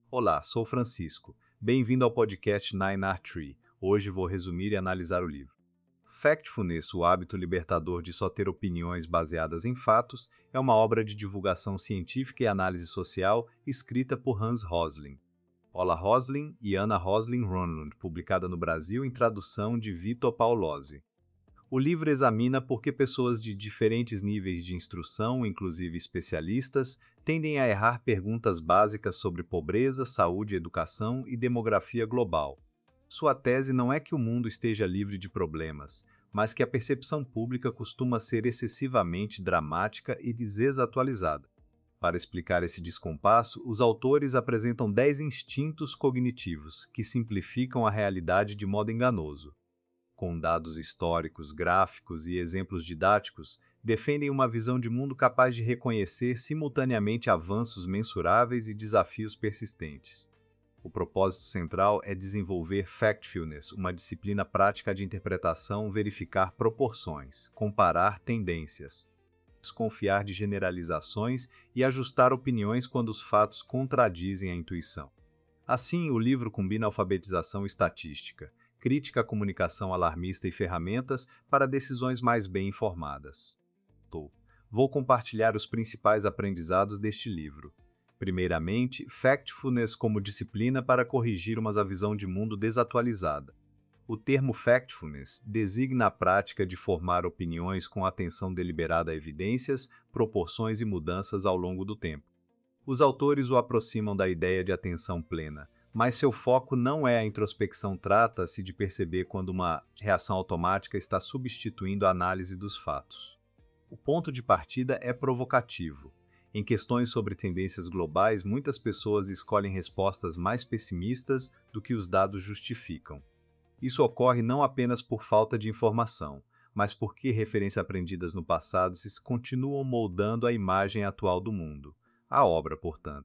Olá, sou Francisco. Bem-vindo ao podcast Nine Art Tree. Hoje vou resumir e analisar o livro. Factfulness, o hábito libertador de só ter opiniões baseadas em fatos, é uma obra de divulgação científica e análise social escrita por Hans Rosling. Ola Rosling e Anna Rosling Ronlund, publicada no Brasil em tradução de Vitor Paolozzi. O livro examina por que pessoas de diferentes níveis de instrução, inclusive especialistas, tendem a errar perguntas básicas sobre pobreza, saúde, educação e demografia global. Sua tese não é que o mundo esteja livre de problemas, mas que a percepção pública costuma ser excessivamente dramática e desatualizada. Para explicar esse descompasso, os autores apresentam 10 instintos cognitivos que simplificam a realidade de modo enganoso. Com dados históricos, gráficos e exemplos didáticos, defendem uma visão de mundo capaz de reconhecer simultaneamente avanços mensuráveis e desafios persistentes. O propósito central é desenvolver Factfulness, uma disciplina prática de interpretação, verificar proporções, comparar tendências, desconfiar de generalizações e ajustar opiniões quando os fatos contradizem a intuição. Assim, o livro combina alfabetização estatística, crítica à comunicação alarmista e ferramentas para decisões mais bem informadas. Vou compartilhar os principais aprendizados deste livro. Primeiramente, Factfulness como disciplina para corrigir uma visão de mundo desatualizada. O termo Factfulness designa a prática de formar opiniões com atenção deliberada a evidências, proporções e mudanças ao longo do tempo. Os autores o aproximam da ideia de atenção plena, mas seu foco não é a introspecção, trata-se de perceber quando uma reação automática está substituindo a análise dos fatos. O ponto de partida é provocativo. Em questões sobre tendências globais, muitas pessoas escolhem respostas mais pessimistas do que os dados justificam. Isso ocorre não apenas por falta de informação, mas porque referências aprendidas no passado se continuam moldando a imagem atual do mundo. A obra, portanto,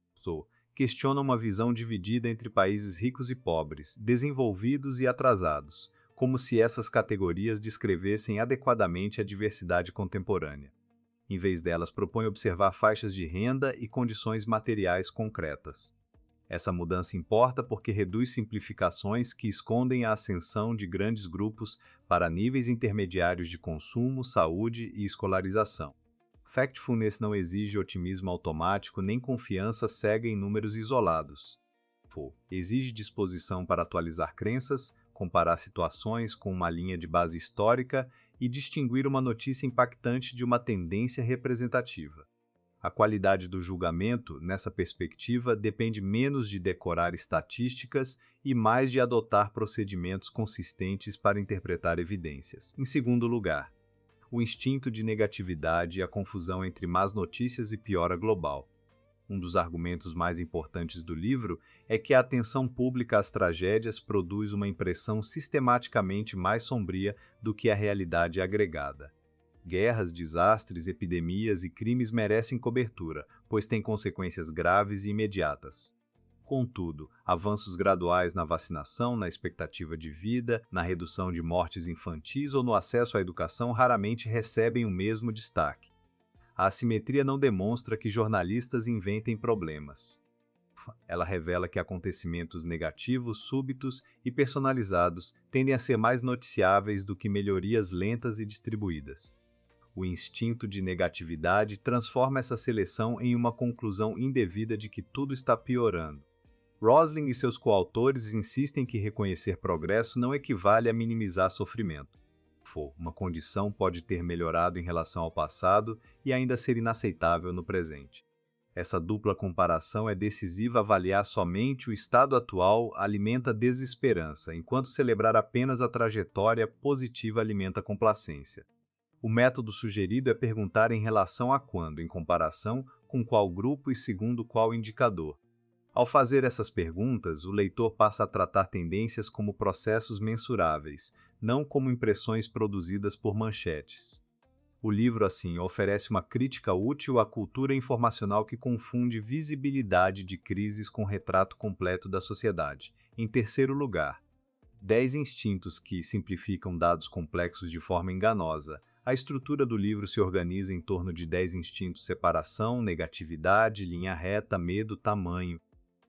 questiona uma visão dividida entre países ricos e pobres, desenvolvidos e atrasados, como se essas categorias descrevessem adequadamente a diversidade contemporânea. Em vez delas, propõe observar faixas de renda e condições materiais concretas. Essa mudança importa porque reduz simplificações que escondem a ascensão de grandes grupos para níveis intermediários de consumo, saúde e escolarização. Factfulness não exige otimismo automático nem confiança cega em números isolados. Exige disposição para atualizar crenças, comparar situações com uma linha de base histórica e distinguir uma notícia impactante de uma tendência representativa. A qualidade do julgamento, nessa perspectiva, depende menos de decorar estatísticas e mais de adotar procedimentos consistentes para interpretar evidências. Em segundo lugar, o instinto de negatividade e a confusão entre más notícias e piora global. Um dos argumentos mais importantes do livro é que a atenção pública às tragédias produz uma impressão sistematicamente mais sombria do que a realidade agregada. Guerras, desastres, epidemias e crimes merecem cobertura, pois têm consequências graves e imediatas. Contudo, avanços graduais na vacinação, na expectativa de vida, na redução de mortes infantis ou no acesso à educação raramente recebem o mesmo destaque. A assimetria não demonstra que jornalistas inventem problemas. Ela revela que acontecimentos negativos, súbitos e personalizados tendem a ser mais noticiáveis do que melhorias lentas e distribuídas. O instinto de negatividade transforma essa seleção em uma conclusão indevida de que tudo está piorando. Rosling e seus coautores insistem que reconhecer progresso não equivale a minimizar sofrimento. Uma condição pode ter melhorado em relação ao passado e ainda ser inaceitável no presente. Essa dupla comparação é decisiva. Avaliar somente o estado atual alimenta desesperança, enquanto celebrar apenas a trajetória positiva alimenta complacência. O método sugerido é perguntar em relação a quando, em comparação com qual grupo e segundo qual indicador. Ao fazer essas perguntas, o leitor passa a tratar tendências como processos mensuráveis, não como impressões produzidas por manchetes. O livro, assim, oferece uma crítica útil à cultura informacional que confunde visibilidade de crises com retrato completo da sociedade. Em terceiro lugar, 10 instintos que simplificam dados complexos de forma enganosa. A estrutura do livro se organiza em torno de 10 instintos: separação, negatividade, linha reta, medo, tamanho.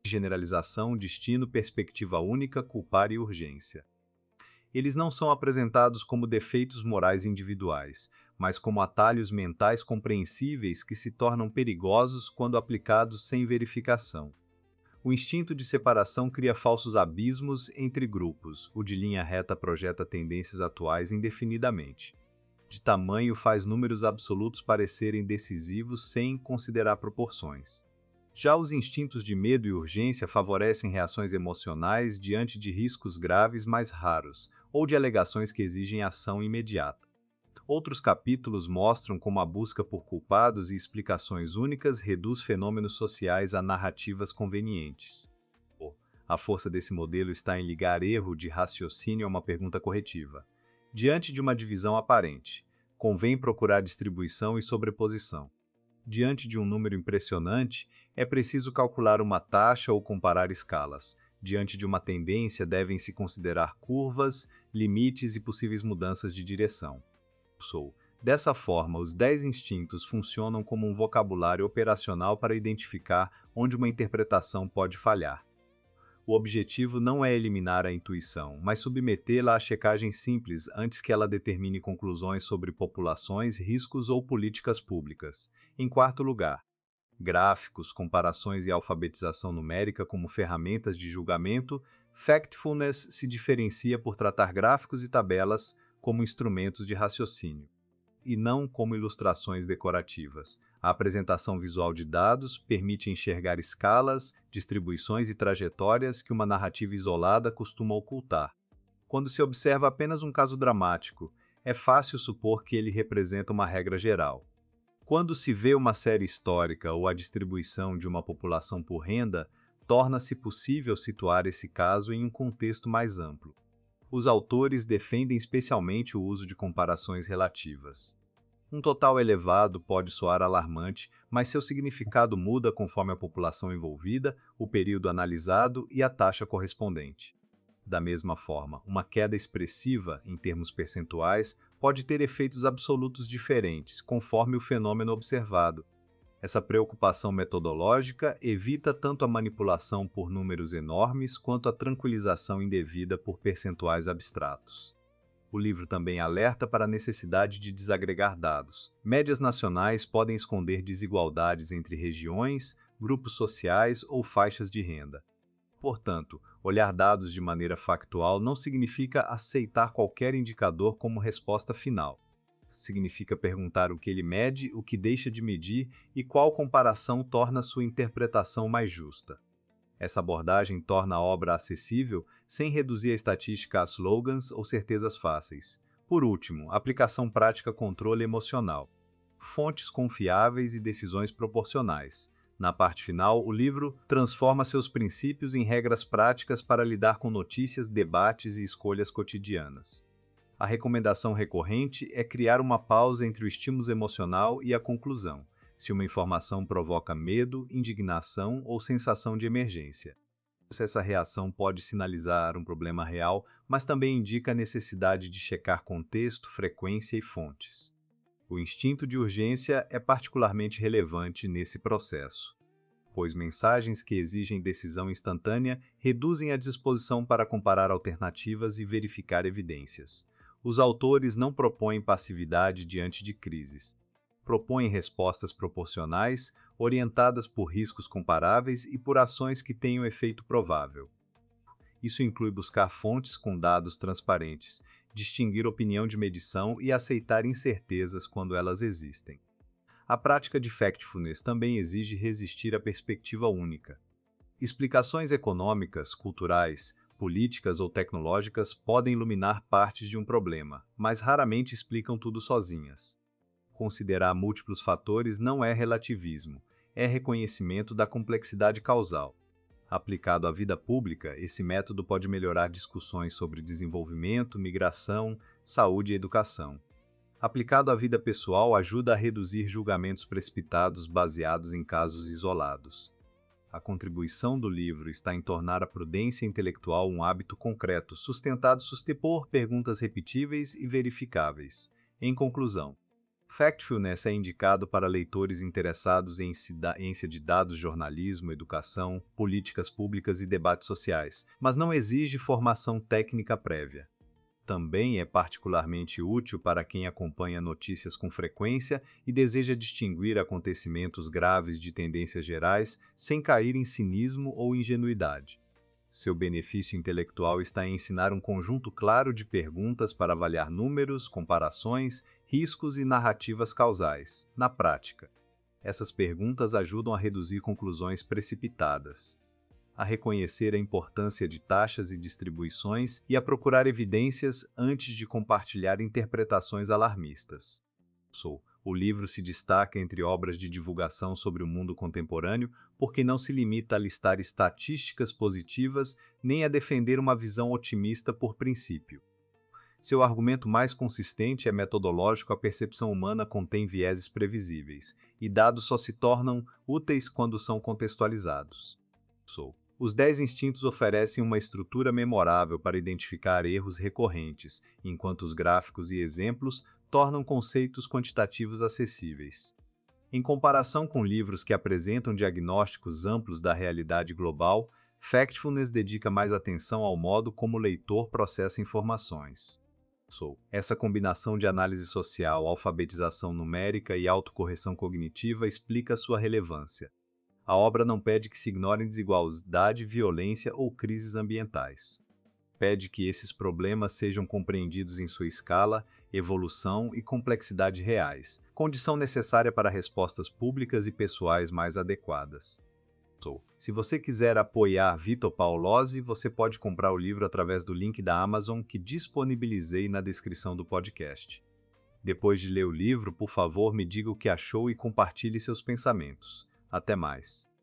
generalização, destino, perspectiva única, culpar e urgência. Eles não são apresentados como defeitos morais individuais, mas como atalhos mentais compreensíveis que se tornam perigosos quando aplicados sem verificação. O instinto de separação cria falsos abismos entre grupos, o de linha reta projeta tendências atuais indefinidamente. De tamanho faz números absolutos parecerem decisivos sem considerar proporções. Já os instintos de medo e urgência favorecem reações emocionais diante de riscos graves mais raros, ou de alegações que exigem ação imediata. Outros capítulos mostram como a busca por culpados e explicações únicas reduz fenômenos sociais a narrativas convenientes. A força desse modelo está em ligar erro de raciocínio a uma pergunta corretiva. Diante de uma divisão aparente, convém procurar distribuição e sobreposição. Diante de um número impressionante, é preciso calcular uma taxa ou comparar escalas. Diante de uma tendência, devem-se considerar curvas, limites e possíveis mudanças de direção. Dessa forma, os 10 instintos funcionam como um vocabulário operacional para identificar onde uma interpretação pode falhar. O objetivo não é eliminar a intuição, mas submetê-la à checagem simples antes que ela determine conclusões sobre populações, riscos ou políticas públicas. Em quarto lugar, gráficos, comparações e alfabetização numérica como ferramentas de julgamento, Factfulness se diferencia por tratar gráficos e tabelas como instrumentos de raciocínio, e não como ilustrações decorativas. A apresentação visual de dados permite enxergar escalas, distribuições e trajetórias que uma narrativa isolada costuma ocultar. Quando se observa apenas um caso dramático, é fácil supor que ele representa uma regra geral. Quando se vê uma série histórica ou a distribuição de uma população por renda, torna-se possível situar esse caso em um contexto mais amplo. Os autores defendem especialmente o uso de comparações relativas. Um total elevado pode soar alarmante, mas seu significado muda conforme a população envolvida, o período analisado e a taxa correspondente. Da mesma forma, uma queda expressiva, em termos percentuais, pode ter efeitos absolutos diferentes, conforme o fenômeno observado. Essa preocupação metodológica evita tanto a manipulação por números enormes quanto a tranquilização indevida por percentuais abstratos. O livro também alerta para a necessidade de desagregar dados. Médias nacionais podem esconder desigualdades entre regiões, grupos sociais ou faixas de renda. Portanto, olhar dados de maneira factual não significa aceitar qualquer indicador como resposta final. Significa perguntar o que ele mede, o que deixa de medir e qual comparação torna sua interpretação mais justa. Essa abordagem torna a obra acessível sem reduzir a estatística a slogans ou certezas fáceis. Por último, aplicação prática controle emocional. Fontes confiáveis e decisões proporcionais. Na parte final, o livro transforma seus princípios em regras práticas para lidar com notícias, debates e escolhas cotidianas. A recomendação recorrente é criar uma pausa entre o estímulo emocional e a conclusão, se uma informação provoca medo, indignação ou sensação de emergência. Essa reação pode sinalizar um problema real, mas também indica a necessidade de checar contexto, frequência e fontes. O instinto de urgência é particularmente relevante nesse processo, pois mensagens que exigem decisão instantânea reduzem a disposição para comparar alternativas e verificar evidências. Os autores não propõem passividade diante de crises. Propõem respostas proporcionais, orientadas por riscos comparáveis e por ações que tenham efeito provável. Isso inclui buscar fontes com dados transparentes, distinguir opinião de medição e aceitar incertezas quando elas existem. A prática de Factfulness também exige resistir à perspectiva única. Explicações econômicas, culturais, políticas ou tecnológicas podem iluminar partes de um problema, mas raramente explicam tudo sozinhas. Considerar múltiplos fatores não é relativismo, é reconhecimento da complexidade causal. Aplicado à vida pública, esse método pode melhorar discussões sobre desenvolvimento, migração, saúde e educação. Aplicado à vida pessoal, ajuda a reduzir julgamentos precipitados baseados em casos isolados. A contribuição do livro está em tornar a prudência intelectual um hábito concreto, sustentado por perguntas repetíveis e verificáveis. Em conclusão, Factfulness é indicado para leitores interessados em ciência de dados, jornalismo, educação, políticas públicas e debates sociais, mas não exige formação técnica prévia. Também é particularmente útil para quem acompanha notícias com frequência e deseja distinguir acontecimentos graves de tendências gerais sem cair em cinismo ou ingenuidade. Seu benefício intelectual está em ensinar um conjunto claro de perguntas para avaliar números, comparações, riscos e narrativas causais, na prática. Essas perguntas ajudam a reduzir conclusões precipitadas, a reconhecer a importância de taxas e distribuições e a procurar evidências antes de compartilhar interpretações alarmistas. O livro se destaca entre obras de divulgação sobre o mundo contemporâneo porque não se limita a listar estatísticas positivas nem a defender uma visão otimista por princípio. Seu argumento mais consistente é metodológico. A percepção humana contém vieses previsíveis, e dados só se tornam úteis quando são contextualizados. Os 10 instintos oferecem uma estrutura memorável para identificar erros recorrentes, enquanto os gráficos e exemplos tornam conceitos quantitativos acessíveis. Em comparação com livros que apresentam diagnósticos amplos da realidade global, Factfulness dedica mais atenção ao modo como o leitor processa informações. Essa combinação de análise social, alfabetização numérica e autocorreção cognitiva explica sua relevância. A obra não pede que se ignorem desigualdade, violência ou crises ambientais. Pede que esses problemas sejam compreendidos em sua escala, evolução e complexidade reais, condição necessária para respostas públicas e pessoais mais adequadas. Se você quiser apoiar Vitor Paolozzi, você pode comprar o livro através do link da Amazon que disponibilizei na descrição do podcast. Depois de ler o livro, por favor, me diga o que achou e compartilhe seus pensamentos. Até mais!